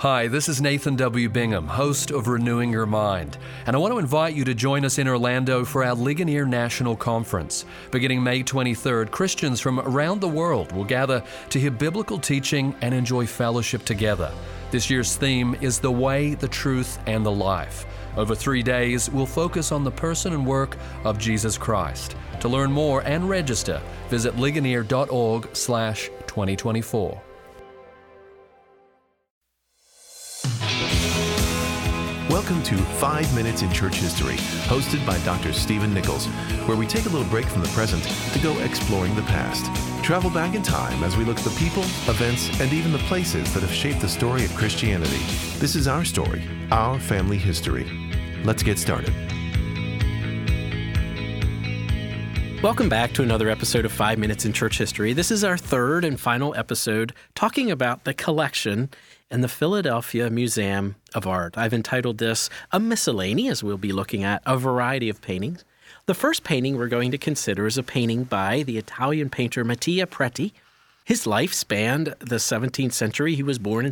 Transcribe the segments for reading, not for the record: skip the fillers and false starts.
Hi, this is Nathan W. Bingham, host of Renewing Your Mind, and I want to invite you to join us in Orlando for our Ligonier National Conference. Beginning May 23rd, Christians from around the world will gather to hear biblical teaching and enjoy fellowship together. This year's theme is The Way, the Truth, and the Life. Over 3 days, we'll focus on the person and work of Jesus Christ. To learn more and register, visit ligonier.org/2024. Welcome to 5 Minutes in Church History, hosted by Dr. Stephen Nichols, where we take a little break from the present to go exploring the past. Travel back in time as we look at the people, events, and even the places that have shaped the story of Christianity. This is our story, our family history. Let's get started. Welcome back to another episode of 5 Minutes in Church History. This is our third and final episode talking about the collection in the Philadelphia Museum of Art. I've entitled this A Miscellany, as we'll be looking at a variety of paintings. The first painting we're going to consider is a painting by the Italian painter Mattia Preti. His life spanned the 17th century. He was born in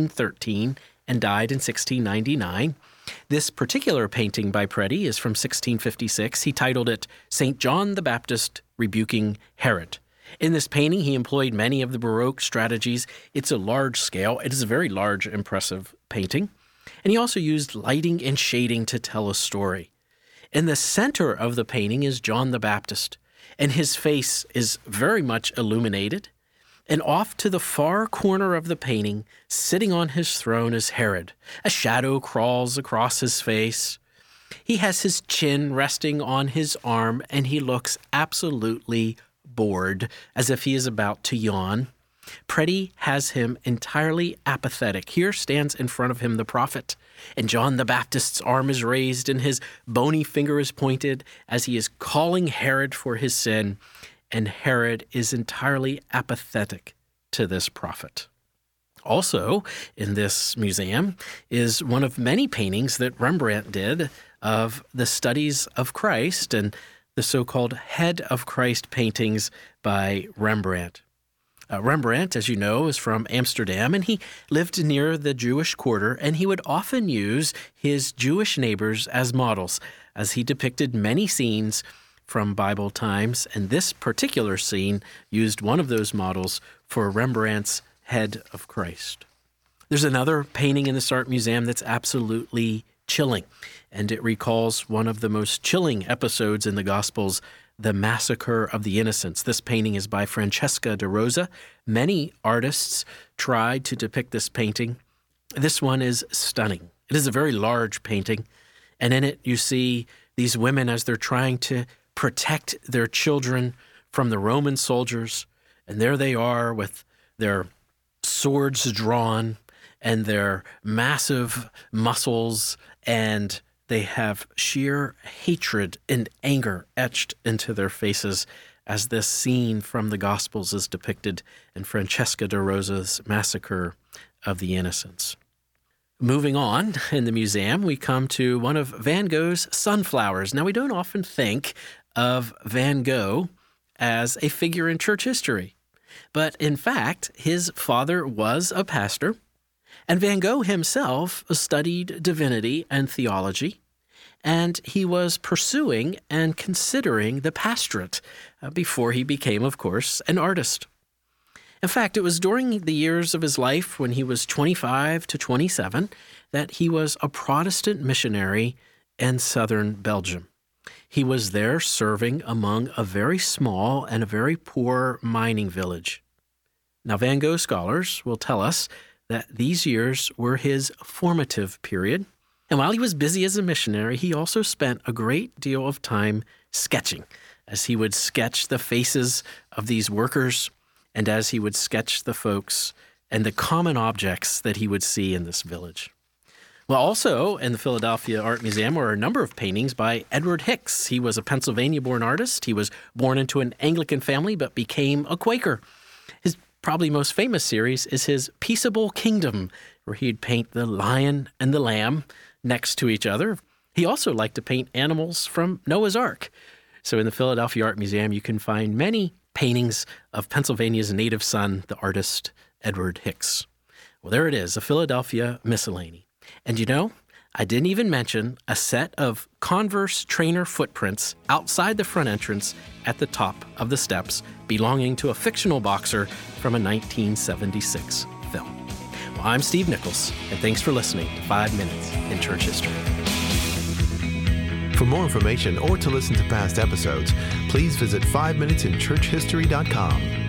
1613 and died in 1699. This particular painting by Preti is from 1656. He titled it St. John the Baptist Rebuking Herod. In this painting, he employed many of the Baroque strategies. It's a large scale. It is a very large, impressive painting. And he also used lighting and shading to tell a story. In the center of the painting is John the Baptist, and his face is very much illuminated. And off to the far corner of the painting, sitting on his throne, is Herod. A shadow crawls across his face. He has his chin resting on his arm, and he looks absolutely bored, as if he is about to yawn. Preti has him entirely apathetic. Here stands in front of him the prophet, and John the Baptist's arm is raised and his bony finger is pointed as he is calling Herod for his sin, and Herod is entirely apathetic to this prophet. Also, in this museum is one of many paintings that Rembrandt did of the studies of Christ and the so-called Head of Christ paintings by Rembrandt. Rembrandt, as you know, is from Amsterdam, and he lived near the Jewish quarter, and he would often use his Jewish neighbors as models, as he depicted many scenes from Bible times, and this particular scene used one of those models for Rembrandt's Head of Christ. There's another painting in this art museum that's absolutely chilling, and it recalls one of the most chilling episodes in the Gospels, the Massacre of the Innocents. This painting is by Francesca de Rosa. Many artists tried to depict this painting. This one is stunning. It is a very large painting, and in it you see these women as they're trying to protect their children from the Roman soldiers, and there they are with their swords drawn and their massive muscles, and they have sheer hatred and anger etched into their faces as this scene from the Gospels is depicted in Francesca de Rosa's Massacre of the Innocents. Moving on in the museum, we come to one of Van Gogh's Sunflowers. Now, we don't often think of Van Gogh as a figure in church history, but in fact, his father was a pastor, and Van Gogh himself studied divinity and theology, and he was pursuing and considering the pastorate before he became, of course, an artist. In fact, it was during the years of his life when he was 25 to 27 that he was a Protestant missionary in southern Belgium. He was there serving among a very small and a very poor mining village. Now, Van Gogh scholars will tell us that these years were his formative period. And while he was busy as a missionary, he also spent a great deal of time sketching, as he would sketch the faces of these workers and as he would sketch the folks and the common objects that he would see in this village. Well, also in the Philadelphia Art Museum were a number of paintings by Edward Hicks. He was a Pennsylvania-born artist. He was born into an Anglican family but became a Quaker. His probably most famous series is his Peaceable Kingdom, where he'd paint the lion and the lamb next to each other. He also liked to paint animals from Noah's Ark. So in the Philadelphia Art Museum, you can find many paintings of Pennsylvania's native son, the artist Edward Hicks. Well, there it is, a Philadelphia miscellany. And you know, I didn't even mention a set of Converse trainer footprints outside the front entrance at the top of the steps belonging to a fictional boxer from a 1976 film. Well, I'm Steve Nichols, and thanks for listening to 5 Minutes in Church History. For more information or to listen to past episodes, please visit 5minutesinchurchhistory.com.